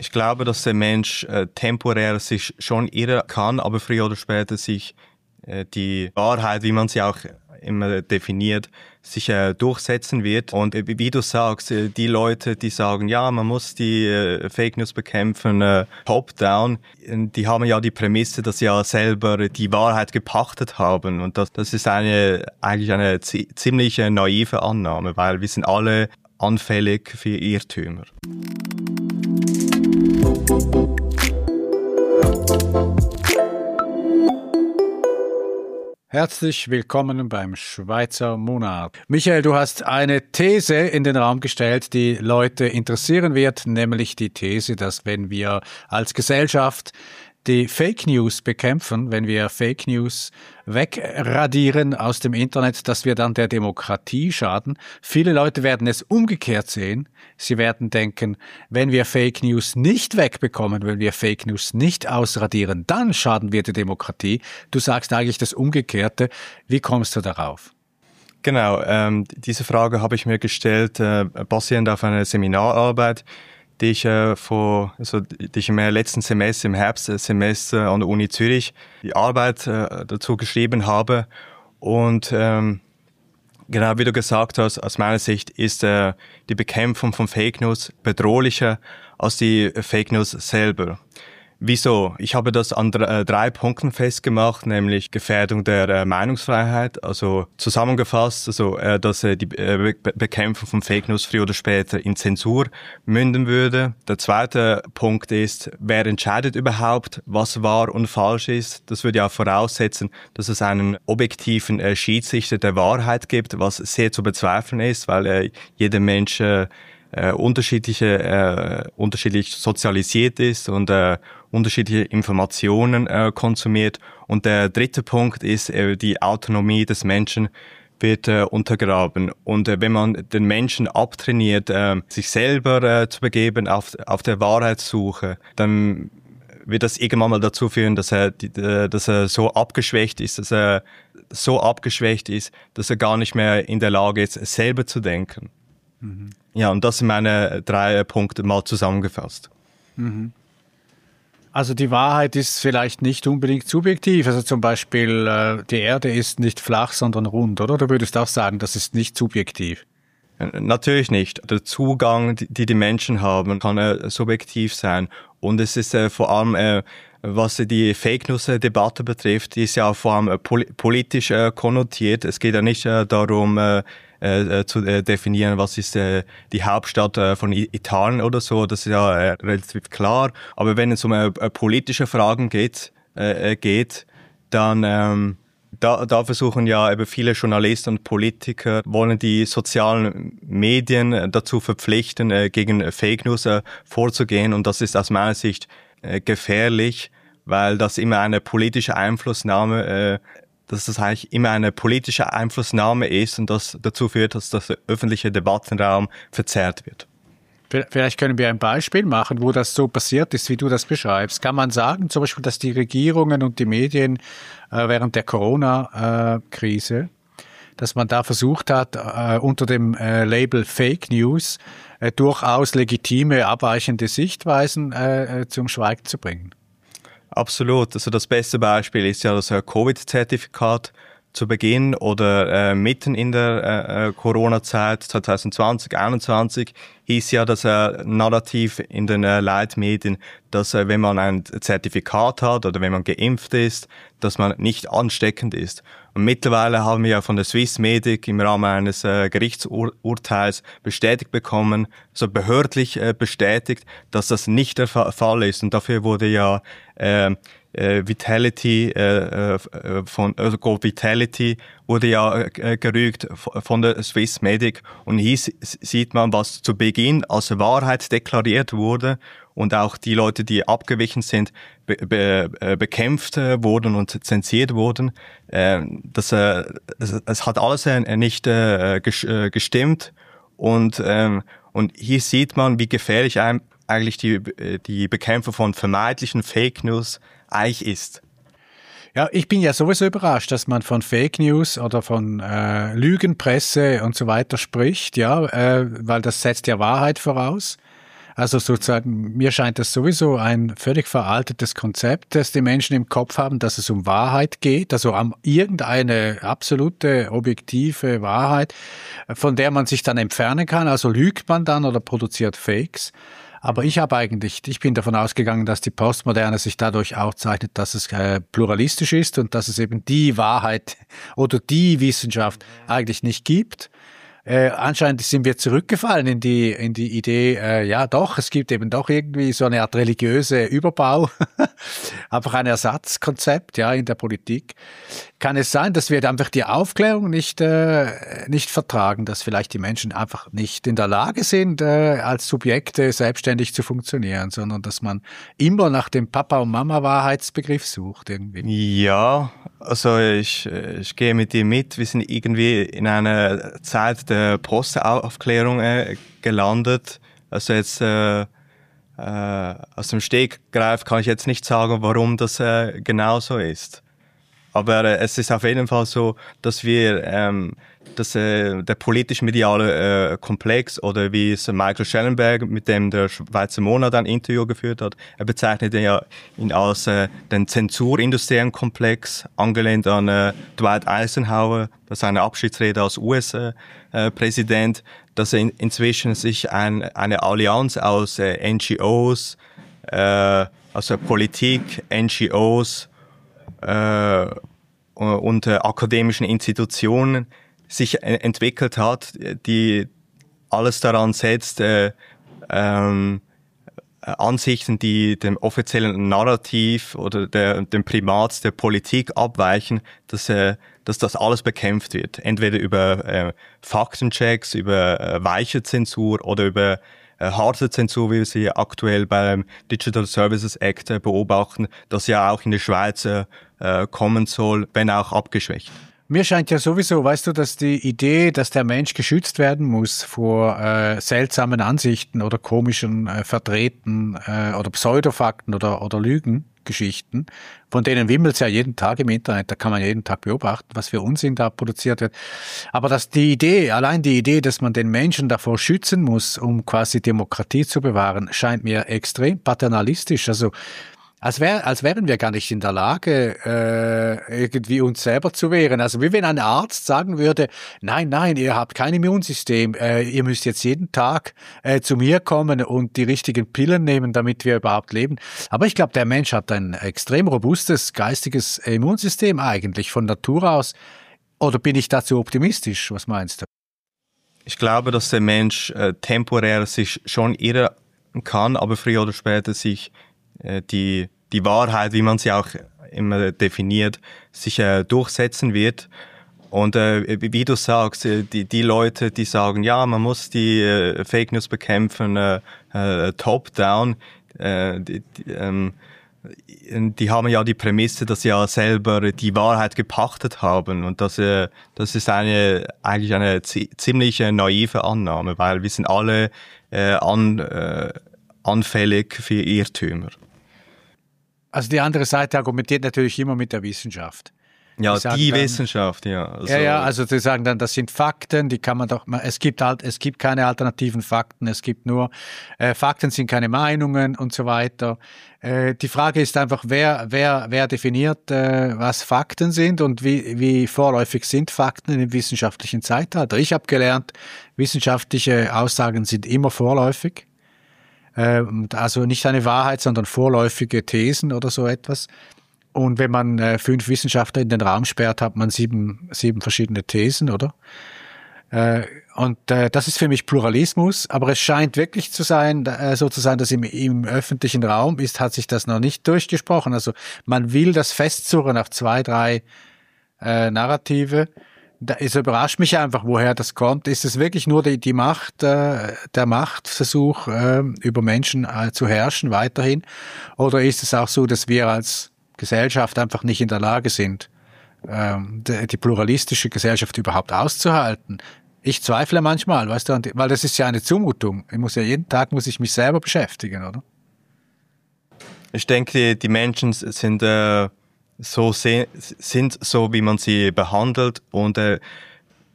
Ich glaube, dass der Mensch temporär sich schon irren kann, aber früher oder später sich die Wahrheit, wie man sie auch immer definiert, sich durchsetzen wird. Und wie du sagst, die Leute, die sagen, ja, man muss die Fake News bekämpfen, top-down, die haben ja die Prämisse, dass sie ja selber die Wahrheit gepachtet haben. Und das ist eigentlich eine ziemlich naive Annahme, weil wir sind alle anfällig für Irrtümer. Herzlich willkommen beim Schweizer Monat. Michael, du hast eine These in den Raum gestellt, die Leute interessieren wird, nämlich die These, dass wenn wir als Gesellschaft die Fake News bekämpfen, wenn wir Fake News wegradieren aus dem Internet, dass wir dann der Demokratie schaden. Viele Leute werden es umgekehrt sehen. Sie werden denken, wenn wir Fake News nicht wegbekommen, wenn wir Fake News nicht ausradieren, dann schaden wir der Demokratie. Du sagst eigentlich das Umgekehrte. Wie kommst du darauf? Genau, diese Frage habe ich mir gestellt, basierend auf einer Seminararbeit, die ich im letzten Semester, im Herbstsemester an der Uni Zürich, die Arbeit dazu geschrieben habe. Und genau wie du gesagt hast, aus meiner Sicht ist die Bekämpfung von Fake News bedrohlicher als die Fake News selber. Wieso? Ich habe das an 3 Punkten festgemacht, nämlich Gefährdung der Meinungsfreiheit, also zusammengefasst, dass die Bekämpfung von Fake News früher oder später in Zensur münden würde. Der zweite Punkt ist, wer entscheidet überhaupt, was wahr und falsch ist? Das würde ja voraussetzen, dass es einen objektiven Schiedsrichter der Wahrheit gibt, was sehr zu bezweifeln ist, weil jeder Mensch unterschiedlich sozialisiert ist und unterschiedliche Informationen konsumiert. Und der dritte Punkt ist, die Autonomie des Menschen wird untergraben. Und wenn man den Menschen abtrainiert, sich selber zu begeben auf der Wahrheitssuche, dann wird das irgendwann mal dazu führen, dass er so abgeschwächt ist, dass er gar nicht mehr in der Lage ist, selber zu denken. Mhm. Ja, und das sind meine 3 Punkte mal zusammengefasst. Mhm. Also die Wahrheit ist vielleicht nicht unbedingt subjektiv. Also zum Beispiel, die Erde ist nicht flach, sondern rund, oder? Du würdest auch sagen, das ist nicht subjektiv. Natürlich nicht. Der Zugang, die Menschen haben, kann subjektiv sein. Und es ist vor allem, was die Fake News-Debatte betrifft, die ist ja vor allem politisch konnotiert. Es geht ja nicht darum, zu definieren, was ist die Hauptstadt von Italien oder so, das ist ja relativ klar. Aber wenn es um politische Fragen geht, dann da versuchen ja eben viele Journalisten und Politiker, wollen die sozialen Medien dazu verpflichten, gegen Fake News vorzugehen. Und das ist aus meiner Sicht gefährlich, weil das immer eine politische Einflussnahme dass das eigentlich immer eine politische Einflussnahme ist und das dazu führt, dass der öffentliche Debattenraum verzerrt wird. Vielleicht können wir ein Beispiel machen, wo das so passiert ist, wie du das beschreibst. Kann man sagen, zum Beispiel, dass die Regierungen und die Medien während der Corona-Krise, dass man da versucht hat, unter dem Label Fake News durchaus legitime, abweichende Sichtweisen zum Schweigen zu bringen? Absolut. Also das beste Beispiel ist ja das Covid-Zertifikat zu Beginn oder mitten in der Corona-Zeit 2020, 2021 hieß ja das Narrativ in den Leitmedien, dass wenn man ein Zertifikat hat oder wenn man geimpft ist, dass man nicht ansteckend ist. Und mittlerweile haben wir ja von der Swissmedic im Rahmen eines Gerichtsurteils bestätigt bekommen, so behördlich bestätigt, dass das nicht der Fall ist. Und dafür wurde ja Vitality Vitality wurde ja gerügt von der Swissmedic und hier sieht man, was zu Beginn als Wahrheit deklariert wurde und auch die Leute, die abgewichen sind, bekämpft wurden und zensiert wurden. Es hat alles nicht gestimmt und hier sieht man, wie gefährlich eigentlich die Bekämpfung von vermeintlichen Fake News eigentlich ist. Ja, ich bin ja sowieso überrascht, dass man von Fake News oder von Lügenpresse und so weiter spricht, ja, weil das setzt ja Wahrheit voraus. Also sozusagen, mir scheint das sowieso ein völlig veraltetes Konzept, das die Menschen im Kopf haben, dass es um Wahrheit geht, also um irgendeine absolute, objektive Wahrheit, von der man sich dann entfernen kann. Also lügt man dann oder produziert Fakes. Aber ich bin davon ausgegangen, dass die Postmoderne sich dadurch auszeichnet, dass es pluralistisch ist und dass es eben die Wahrheit oder die Wissenschaft eigentlich nicht gibt. Anscheinend sind wir zurückgefallen in die Idee, ja doch, es gibt eben doch irgendwie so eine Art religiöse Überbau, einfach ein Ersatzkonzept, ja, in der Politik. Kann es sein, dass wir einfach die Aufklärung nicht vertragen, dass vielleicht die Menschen einfach nicht in der Lage sind, als Subjekte selbstständig zu funktionieren, sondern dass man immer nach dem Papa- und Mama-Wahrheitsbegriff sucht irgendwie? Ja, also ich gehe mit dir mit. Wir sind irgendwie in einer Zeit der Postaufklärung gelandet. Also jetzt aus dem Stegreif kann ich jetzt nicht sagen, warum das genau so ist. Aber es ist auf jeden Fall so, dass wir der politisch-mediale Komplex oder wie es Michael Schellenberg, mit dem der Schweizer Monat ein Interview geführt hat, er bezeichnet ihn als den zensurindustriellen Komplex, angelehnt an Dwight Eisenhower, bei seiner Abschiedsrede als US-Präsident, dass er inzwischen sich eine Allianz aus NGOs, also Politik, NGOs, und akademischen Institutionen sich entwickelt hat, die alles daran setzt, Ansichten, die dem offiziellen Narrativ oder dem Primat der Politik abweichen, dass das alles bekämpft wird. Entweder über Faktenchecks, über weiche Zensur oder über harte Zensur, wie wir sie aktuell beim Digital Services Act beobachten, das ja auch in der Schweiz kommen soll, wenn auch abgeschwächt. Mir scheint ja sowieso, weißt du, dass die Idee, dass der Mensch geschützt werden muss vor seltsamen Ansichten oder komischen Verdrehten oder Pseudofakten oder Lügengeschichten, von denen wimmelt es ja jeden Tag im Internet, da kann man jeden Tag beobachten, was für Unsinn da produziert wird. Aber dass allein die Idee, dass man den Menschen davor schützen muss, um quasi Demokratie zu bewahren, scheint mir extrem paternalistisch. Also als wären wir gar nicht in der Lage, irgendwie uns selber zu wehren. Also wie wenn ein Arzt sagen würde, nein, ihr habt kein Immunsystem, ihr müsst jetzt jeden Tag zu mir kommen und die richtigen Pillen nehmen, damit wir überhaupt leben. Aber ich glaube, der Mensch hat ein extrem robustes geistiges Immunsystem eigentlich von Natur aus. Oder bin ich dazu optimistisch? Was meinst du? Ich glaube, dass der Mensch temporär sich schon irren kann, aber früher oder später sich die Wahrheit, wie man sie auch immer definiert, sich durchsetzen wird. Und wie du sagst, die Leute, die sagen, ja, man muss die Fake News bekämpfen, top-down, die haben ja die Prämisse, dass sie ja selber die Wahrheit gepachtet haben. Und das ist eigentlich eine ziemlich naive Annahme, weil wir sind alle anfällig für Irrtümer. Also die andere Seite argumentiert natürlich immer mit der Wissenschaft. Ja, die Wissenschaft, ja. Also die sagen dann, das sind Fakten, die kann man doch, es gibt keine alternativen Fakten, es gibt nur, Fakten sind keine Meinungen und so weiter. Die Frage ist einfach, wer definiert, was Fakten sind und wie vorläufig sind Fakten im wissenschaftlichen Zeitalter. Ich habe gelernt, wissenschaftliche Aussagen sind immer vorläufig. Also nicht eine Wahrheit, sondern vorläufige Thesen oder so etwas. Und wenn man 5 Wissenschaftler in den Raum sperrt, hat man 7 verschiedene Thesen, oder? Und das ist für mich Pluralismus, aber es scheint wirklich so zu sein, dass im öffentlichen Raum hat sich das noch nicht durchgesprochen. Also man will das festzurren auf 2, 3 Narrative. Es überrascht mich einfach, woher das kommt. Ist es wirklich nur die Macht, der Machtversuch, über Menschen zu herrschen weiterhin? Oder ist es auch so, dass wir als Gesellschaft einfach nicht in der Lage sind, die pluralistische Gesellschaft überhaupt auszuhalten? Ich zweifle manchmal, weißt du, weil das ist ja eine Zumutung. Jeden Tag muss ich mich selber beschäftigen, oder? Ich denke, die Menschen sind so, wie man sie behandelt und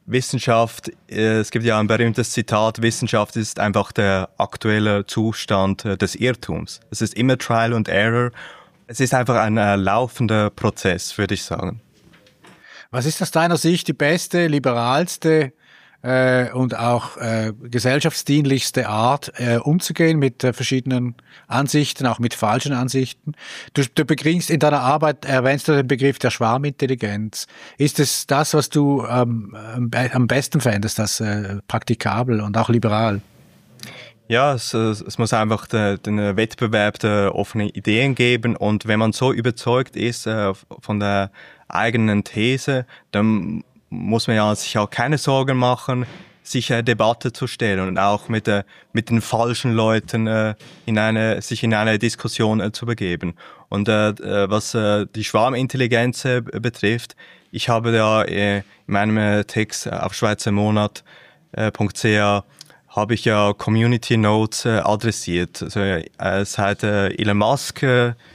Wissenschaft, es gibt ja ein berühmtes Zitat, Wissenschaft ist einfach der aktuelle Zustand des Irrtums. Es ist immer Trial and Error. Es ist einfach ein laufender Prozess, würde ich sagen. Was ist aus deiner Sicht die beste, liberalste und auch gesellschaftsdienlichste Art, umzugehen mit verschiedenen Ansichten, auch mit falschen Ansichten? Du begriffst in deiner Arbeit, erwähnst du den Begriff der Schwarmintelligenz. Ist es das, was du am besten fändest, das praktikabel und auch liberal? Ja, es muss einfach den Wettbewerb der offenen Ideen geben, und wenn man so überzeugt ist von der eigenen These, dann muss man ja sich auch keine Sorgen machen, sich Debatte zu stellen und auch mit den falschen Leuten sich in eine Diskussion zu begeben. Und was die Schwarmintelligenz betrifft, ich habe ja in meinem Text auf schweizermonat.ch habe ich ja Community Notes adressiert. Also, seit Elon Musk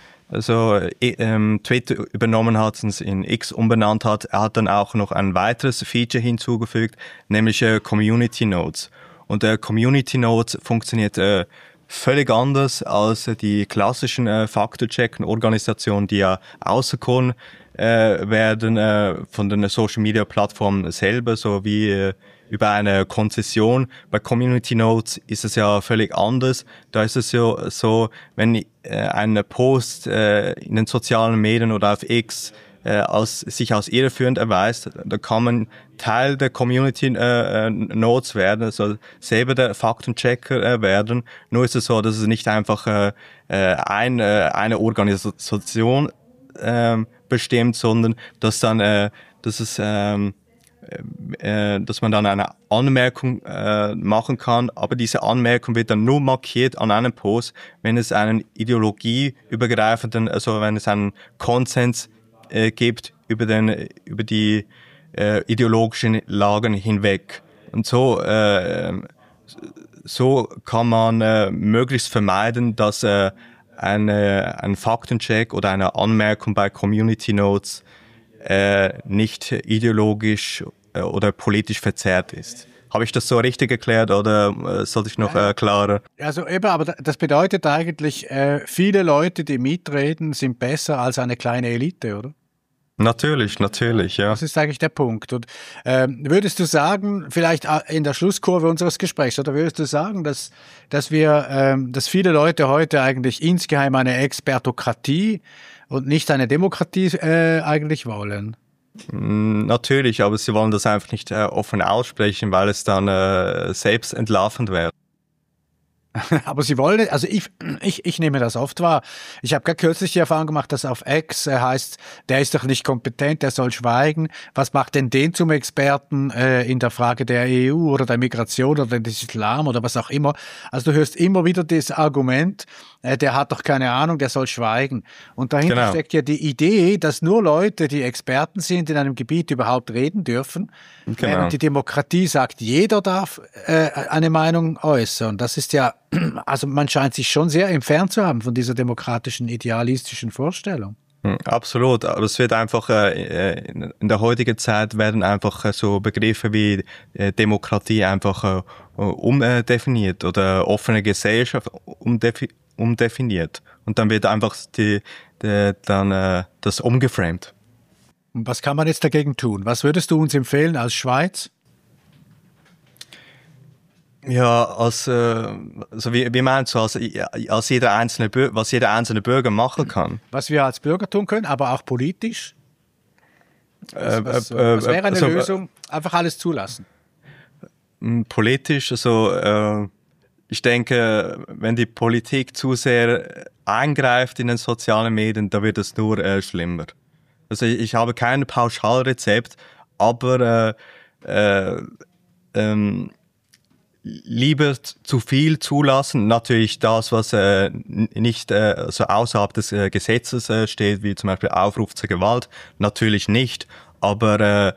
Twitter übernommen hat und in X umbenannt hat, er hat dann auch noch ein weiteres Feature hinzugefügt, nämlich Community Notes. Und Community Notes funktioniert völlig anders als die klassischen Faktenchecken-Organisationen, die ja auserkoren werden von den Social-Media-Plattformen selber, so wie über eine Konzession. Bei Community Notes ist es ja völlig anders. Da ist es ja so, wenn ein Post in den sozialen Medien oder auf X sich als irreführend erweist, da kann man Teil der Community Notes werden, also selber der Faktenchecker werden. Nur ist es so, dass es nicht einfach eine Organisation bestimmt, sondern dass man dann eine Anmerkung machen kann, aber diese Anmerkung wird dann nur markiert an einem Post, wenn es einen ideologieübergreifenden, also wenn es einen Konsens gibt über die ideologischen Lagen hinweg. Und so kann man möglichst vermeiden, dass ein Faktencheck oder eine Anmerkung bei Community Notes nicht ideologisch oder politisch verzerrt ist. Habe ich das so richtig erklärt oder sollte ich noch klarer? Also eben, aber das bedeutet eigentlich, viele Leute, die mitreden, sind besser als eine kleine Elite, oder? Natürlich, ja. Das ist eigentlich der Punkt. Und würdest du sagen, vielleicht in der Schlusskurve unseres Gesprächs, oder würdest du sagen, dass viele Leute heute eigentlich insgeheim eine Expertokratie und nicht eine Demokratie eigentlich wollen? Natürlich, aber sie wollen das einfach nicht offen aussprechen, weil es dann selbst entlarvend wäre. Aber sie wollen, also ich nehme das oft wahr. Ich habe gerade kürzlich die Erfahrung gemacht, dass auf X heißt, der ist doch nicht kompetent, der soll schweigen. Was macht denn den zum Experten in der Frage der EU oder der Migration oder des Islam oder was auch immer? Also du hörst immer wieder das Argument, der hat doch keine Ahnung, der soll schweigen. Und dahinter steckt ja die Idee, dass nur Leute, die Experten sind, in einem Gebiet überhaupt reden dürfen. Genau. Während die Demokratie sagt, jeder darf eine Meinung äußern. Das ist ja, also man scheint sich schon sehr entfernt zu haben von dieser demokratischen, idealistischen Vorstellung. Absolut, aber es wird einfach in der heutigen Zeit werden einfach so Begriffe wie Demokratie einfach umdefiniert oder offene Gesellschaft umdefiniert, und dann wird einfach das umgeframed. Und was kann man jetzt dagegen tun? Was würdest du uns empfehlen als Schweiz? Ja, also wie meinst du, als jeder einzelne was jeder einzelne Bürger machen kann? Was wir als Bürger tun können, aber auch politisch? Was wäre eine Lösung? Einfach alles zulassen. Politisch, ich denke, wenn die Politik zu sehr eingreift in den sozialen Medien, da wird es nur schlimmer. Also ich habe kein Pauschalrezept, aber lieber zu viel zulassen. Natürlich das, was nicht so außerhalb des Gesetzes steht, wie zum Beispiel Aufruf zur Gewalt, natürlich nicht. Aber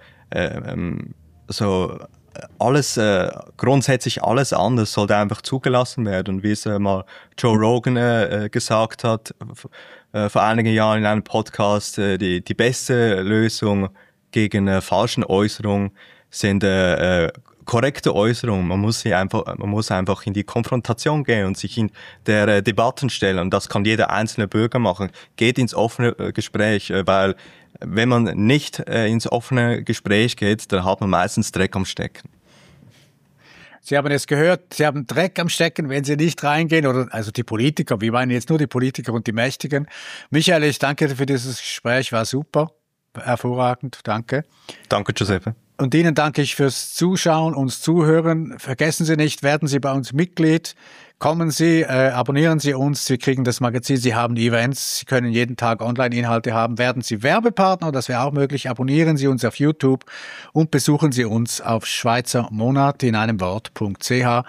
alles, grundsätzlich alles anders sollte einfach zugelassen werden. Und wie es mal Joe Rogan gesagt hat vor einigen Jahren in einem Podcast, die beste Lösung gegen falschen Äußerungen sind korrekte Äußerungen. Man muss einfach in die Konfrontation gehen und sich in der Debatten stellen. Und das kann jeder einzelne Bürger machen. Geht ins offene Gespräch, weil wenn man nicht ins offene Gespräch geht, dann hat man meistens Dreck am Stecken. Sie haben es gehört, Sie haben Dreck am Stecken, wenn Sie nicht reingehen, also die Politiker, wir meinen jetzt nur die Politiker und die Mächtigen. Michael, ich danke für dieses Gespräch, war super, hervorragend, danke. Danke, Giuseppe. Und Ihnen danke ich fürs Zuschauen, uns Zuhören. Vergessen Sie nicht, werden Sie bei uns Mitglied. Kommen Sie, abonnieren Sie uns. Sie kriegen das Magazin, Sie haben Events. Sie können jeden Tag Online-Inhalte haben. Werden Sie Werbepartner, das wäre auch möglich. Abonnieren Sie uns auf YouTube und besuchen Sie uns auf schweizermonat in einem Wort.ch.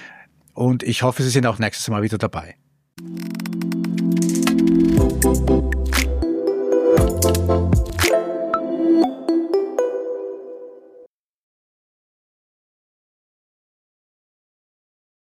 Und ich hoffe, Sie sind auch nächstes Mal wieder dabei.